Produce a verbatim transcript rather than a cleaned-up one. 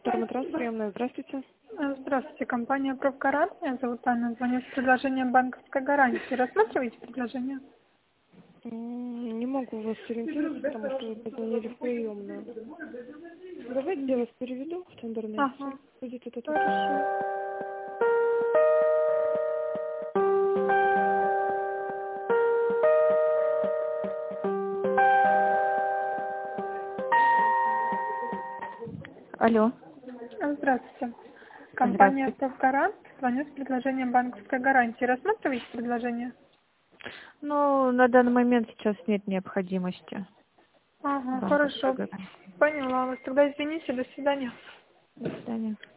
Вторматрас, приемная. Здравствуйте. Здравствуйте, компания «Профгарант». Меня зовут Анна. Звоню с предложением банковской гарантии. Рассматриваете предложение? М, Не могу вас сориентировать, потому что вы позвонили в приемную. Давайте я вас переведу в тендерный Ага, отдел. Будет этот вопрос. хорошо. Алло. Здравствуйте. Компания Здравствуйте. «Профгарант». Звоню с предложением банковской гарантии. Рассматриваете предложение? Ну, на данный момент сейчас нет необходимости. Ага, Банковской хорошо. гарантии. Поняла вас. Тогда извините, до свидания. До свидания.